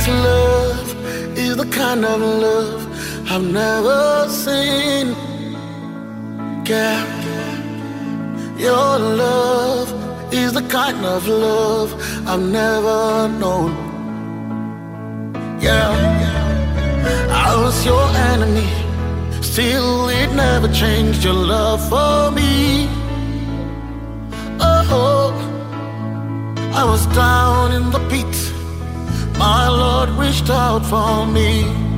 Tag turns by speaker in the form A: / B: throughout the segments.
A: This love is the kind of love I've never seen. Yeah, your love is the kind of love I've never known. Yeah, I was your enemy, still it never changed your love for me. Oh, I was down in the pit, my Lord reached out for me.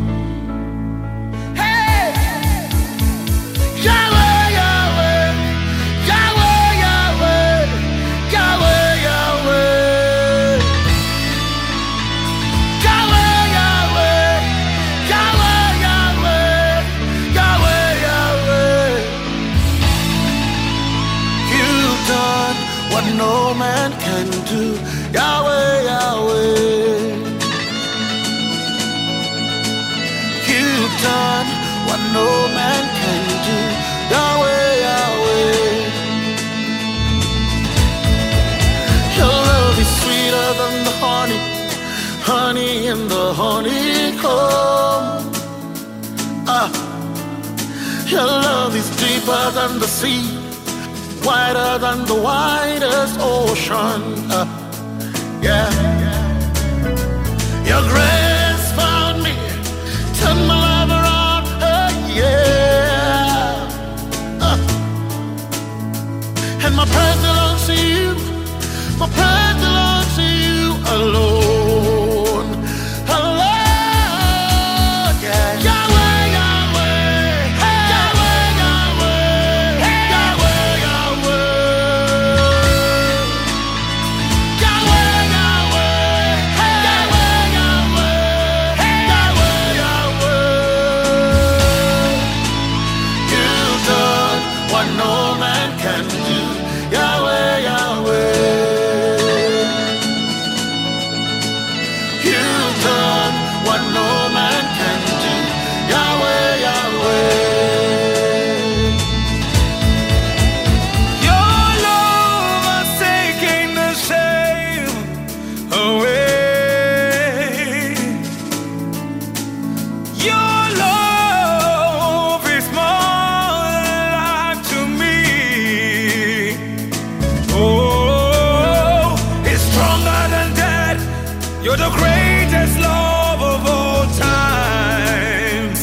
A: Hey, Yahweh, Yahweh, Yahweh, Yahweh, Yahweh, Yahweh, Yahweh, Yahweh, Yahweh, Yahweh, Yahweh, Yahweh. You've done what no man can do, Yahweh, Yahweh. You've done what no man can do, Yahweh, Yahweh. Your love is sweeter than the honey, honey in the honeycomb. Your love is deeper than the sea, wider than the widest ocean. Yeah, your grace found me, turned my life around. Yeah, and my praise belongs to you. My praise belongs to you alone, alone. Yeah, Yahweh, Yahweh, Yahweh, Yahweh, Yahweh, Yahweh, Yahweh, Yahweh, Yahweh, Yahweh. You've done what no man can do, Yahweh, Yahweh. You've done what no man can do, Yahweh, Yahweh.
B: Your love has taken the shame away. Your love is more life to me. Oh, it's stronger than that. You're the greatest love of all times.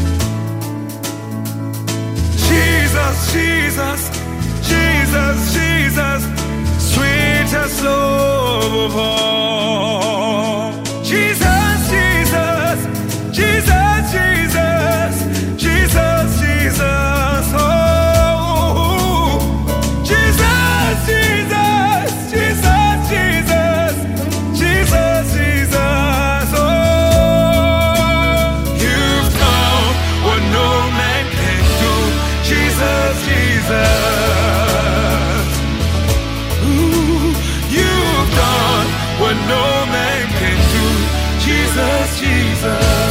B: Jesus, Jesus, Jesus, Jesus, sweetest love of all. Jesus, Jesus, Jesus, Jesus, Jesus, Jesus, oh. Jesus, Jesus, Jesus, Jesus, Jesus, Jesus, oh. You've done what no man can do, Jesus, Jesus. Ooh, you've done what no man can do, Jesus, Jesus.